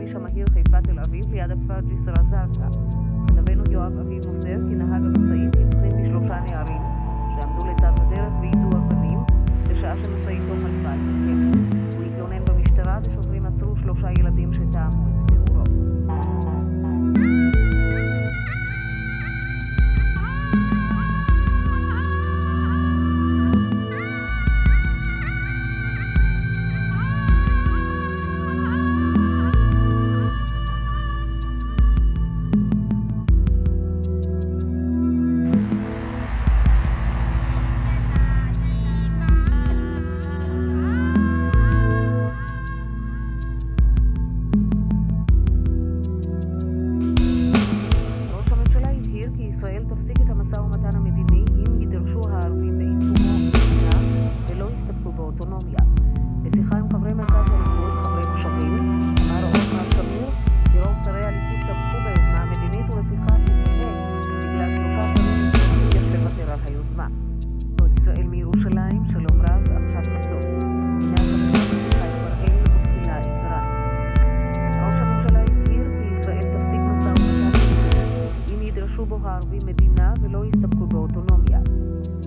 בכביש המהיר חיפה תל אביב ליד הכפר ג'סר א-זרקא. כתבנו יואב אביב מוסר כי נהג המשאית הבחין בשלושה נערים שעמדו לצד הדרך ויידו אבנים בשעה שמשאיתו חלפה על פניהם. הוא התלונן במשטרה ושוטרים עצרו 3 ילדים שטעמו את תיאורו. ישראל תפסיק את המשא ומתן המדיני אם יידרשו הערבים בעיצומו מדינה ולא יסתפקו באוטונומיה. בשיחה עם חברי מרכז הליכוד, חברי מושבים, אמר עומר שמיר כי רוב שרי הליכוד תמכו ביוזמה המדינית ולפיכך מתנהג בגלל 3 שרים יש לוותר על היוזמה. ישראל מירושלים, שלום רב, עכשיו חצות. הנה החדשות בחיי בראל ובתחילה אקרא. ראש הממשלה הבהיר כי ישראל תפסיק משא ומתן אם ידרשו בו הערבים מדינה ולא יסתפקו באוטונומיה.